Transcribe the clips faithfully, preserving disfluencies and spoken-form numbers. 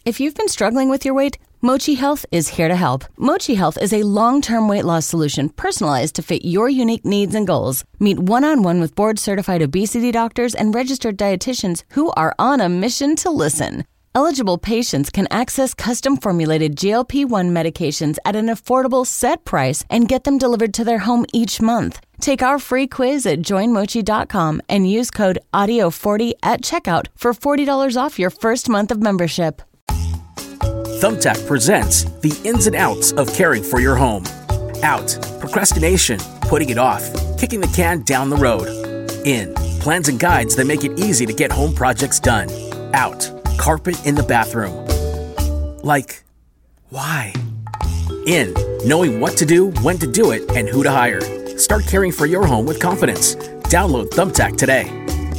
If you've been struggling with your weight, Mochi Health is here to help. Mochi Health is a long-term weight loss solution personalized to fit your unique needs and goals. Meet one-on-one with board-certified obesity doctors and registered dietitians who are on a mission to listen. Eligible patients can access custom-formulated G L P one medications at an affordable set price and get them delivered to their home each month. Take our free quiz at join mochi dot com and use code audio forty at checkout for forty dollars off your first month of membership. Thumbtack presents the ins and outs of caring for your home. Out, procrastination, putting it off, kicking the can down the road. In, plans and guides that make it easy to get home projects done. Out, carpet in the bathroom. Like, why? In, knowing what to do, when to do it, and who to hire. Start caring for your home with confidence. Download Thumbtack today.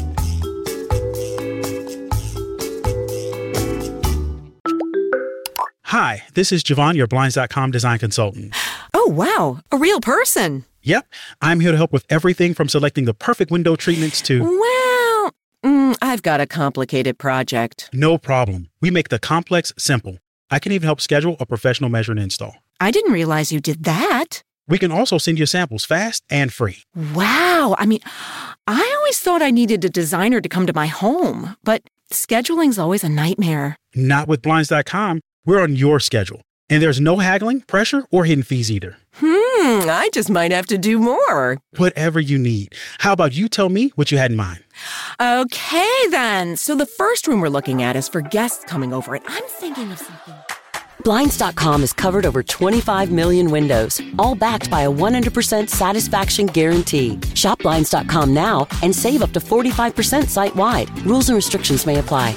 Hi, this is Javon, your Blinds dot com design consultant. Oh, wow. A real person. Yep. I'm here to help with everything from selecting the perfect window treatments to... Well, mm, I've got a complicated project. No problem. We make the complex simple. I can even help schedule a professional measure and install. I didn't realize you did that. We can also send you samples fast and free. Wow. I mean, I always thought I needed a designer to come to my home, but scheduling's always a nightmare. Not with Blinds dot com. We're on your schedule. And there's no haggling, pressure, or hidden fees either. Hmm, I just might have to do more. Whatever you need. How about you tell me what you had in mind? Okay, then. So the first room we're looking at is for guests coming over, and I'm thinking of something. Blinds dot com has covered over twenty-five million windows, all backed by a one hundred percent satisfaction guarantee. Shop Blinds dot com now and save up to forty-five percent site-wide. Rules and restrictions may apply.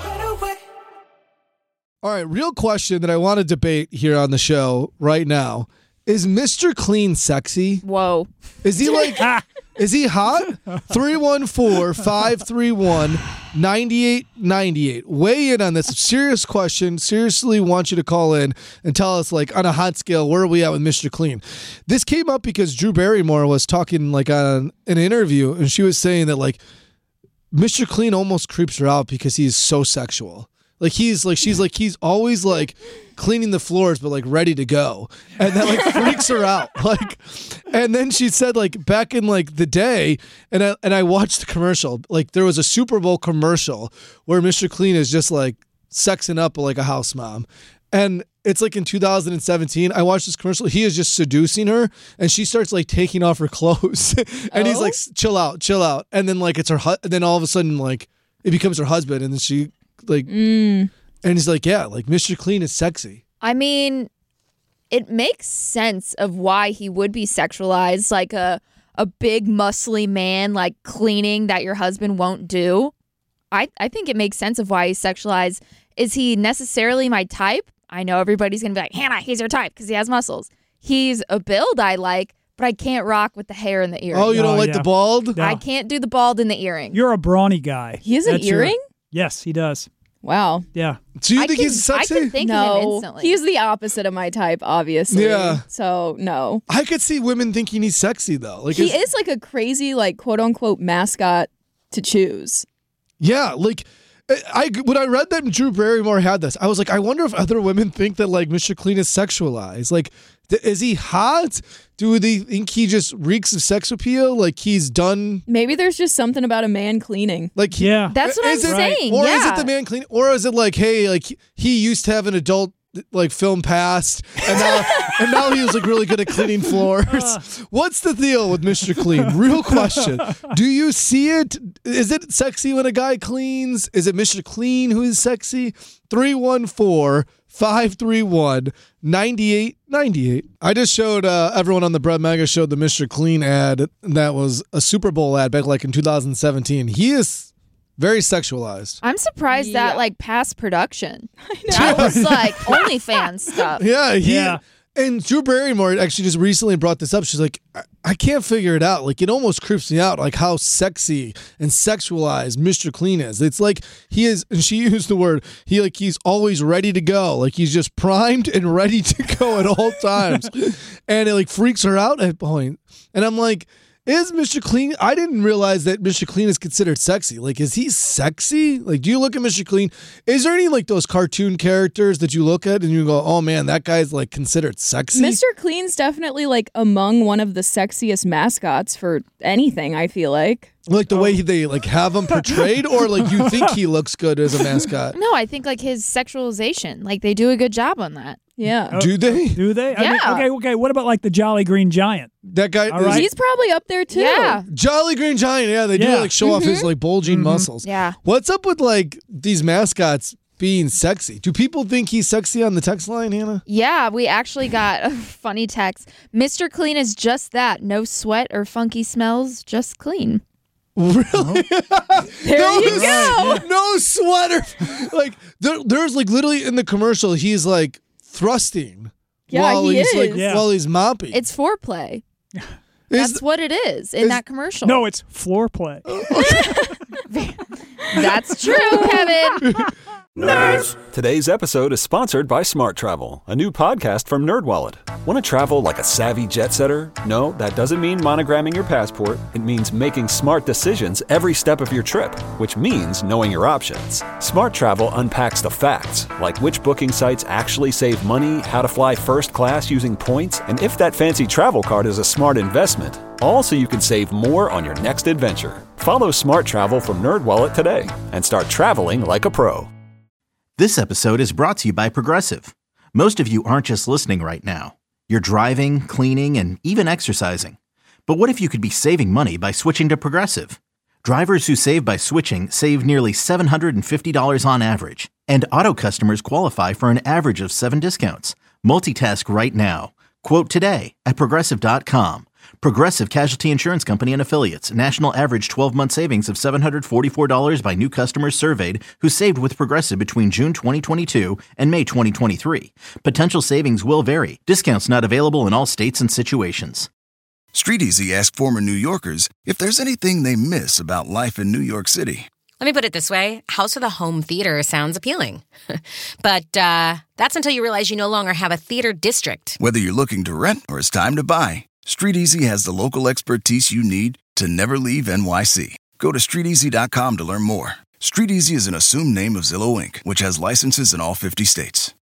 All right, real question that I want to debate here on the show right now. Is Mister Clean sexy? Whoa. Is he like, is he hot? three one four, five three one, nine eight nine eight. Weigh in on this. Serious question. Seriously want you to call in and tell us, like, on a hot scale, where are we at with Mister Clean? This came up because Drew Barrymore was talking, like, on an interview, and she was saying that, like, Mister Clean almost creeps her out because he's so sexual. Like, he's like, she's like, he's always like cleaning the floors, but like ready to go. And that like freaks her out. Like, and then she said, like, back in like the day, and I, and I watched the commercial, like there was a Super Bowl commercial where Mister Clean is just like sexing up like a house mom. And it's like in two thousand seventeen, I watched this commercial. He is just seducing her, and she starts like taking off her clothes, and oh? he's like, "Chill out, chill out." And then like it's her, hu- and then all of a sudden like it becomes her husband, and then she like, mm. and he's like, "Yeah, like Mister Clean is sexy." I mean, it makes sense of why he would be sexualized, like a a big muscly man like cleaning that your husband won't do. I I think it makes sense of why he's sexualized. Is he necessarily my type? I know everybody's going to be like, Hannah, he's your type because he has muscles. He's a build I like, but I can't rock with the hair and the earring. Oh, you don't oh, like yeah. the bald? No. I can't do the bald and the earring. You're a brawny guy. He has an That's earring? Your... Yes, he does. Wow. Yeah. Do you I think can, he's sexy? I can think no, of him instantly. He's the opposite of my type, obviously. Yeah. So, no. I could see women thinking he's sexy, though. Like He is like a crazy, like, quote-unquote mascot to choose. Yeah, like... I when I read that Drew Barrymore had this, I was like, I wonder if other women think that like Mister Clean is sexualized. Like, th- is he hot? Do they think he just reeks of sex appeal? Like he's done? Maybe there's just something about a man cleaning. Like, he, yeah, that's what I'm it, saying. Or yeah. is it the man cleaning? Or is it like, hey, like he used to have an adult like film past, and now and now he was like really good at cleaning floors. Uh. What's the deal with Mister Clean? Real question. Do you see it? Is it sexy when a guy cleans? Is it Mister Clean who is sexy? three one four, five three one, nine eight nine eight. I just showed uh, everyone on the Brett Mega showed the Mister Clean ad that was a Super Bowl ad back like in two thousand seventeen. He is very sexualized. I'm surprised yeah. that like past production. That was like OnlyFans stuff. Yeah, he, yeah. And Drew Barrymore actually just recently brought this up. She's like, I, I can't figure it out. Like, it almost creeps me out, like how sexy and sexualized Mister Clean is. It's like he is, and she used the word, he like he's always ready to go. Like he's just primed and ready to go at all times. And it like freaks her out at point. And I'm like, Is Mister Clean? I didn't realize that Mister Clean is considered sexy. Like, is he sexy? Like, do you look at Mister Clean? Is there any like those cartoon characters that you look at and you go, "Oh man, that guy's like considered sexy"? Mister Clean's definitely like among one of the sexiest mascots for anything, I feel like. Like the way he, they like have him portrayed, or like you think he looks good as a mascot? No, I think like his sexualization. Like they do a good job on that. Yeah. Do they? Do they? I mean, Yeah. okay, okay. What about like the Jolly Green Giant? That guy. All is- right. He's probably up there too. Yeah. Jolly Green Giant. Yeah, they do Yeah. like show off his like bulging muscles. Yeah. What's up with like these mascots being sexy? Do people think he's sexy on the text line, Hannah? Yeah, we actually got a funny text. Mister Clean is just that. No sweat or funky smells, just clean. Really? There no, you go. No sweater. Like there, there's like literally in the commercial, he's like thrusting Yeah, while he he's is. like Yeah. while he's mopping. It's foreplay. Is That's th- what it is in is- that commercial. No, it's floor play. That's true, Kevin. Today's episode is sponsored by Smart Travel, a new podcast from NerdWallet. Want to travel like a savvy jet setter? No, that doesn't mean monogramming your passport. It means making smart decisions every step of your trip, which means knowing your options. Smart Travel unpacks the facts, like which booking sites actually save money, how to fly first class using points, and if that fancy travel card is a smart investment. All so you can save more on your next adventure. Follow Smart Travel from NerdWallet today and start traveling like a pro. This episode is brought to you by Progressive. Most of you aren't just listening right now. You're driving, cleaning, and even exercising. But what if you could be saving money by switching to Progressive? Drivers who save by switching save nearly seven hundred fifty dollars on average. And auto customers qualify for an average of seven discounts. Multitask right now. Quote today at Progressive dot com. Progressive Casualty Insurance Company and Affiliates. National average twelve-month savings of seven hundred forty-four dollars by new customers surveyed who saved with Progressive between June twenty twenty-two and May twenty twenty-three. Potential savings will vary. Discounts not available in all states and situations. Street Easy asked former New Yorkers if there's anything they miss about life in New York City. Let me put it this way. House with a home theater sounds appealing. But uh, that's until you realize you no longer have a theater district. Whether you're looking to rent or it's time to buy, Street Easy has the local expertise you need to never leave N Y C. Go to street easy dot com to learn more. Street Easy is an assumed name of Zillow Incorporated, which has licenses in all fifty states.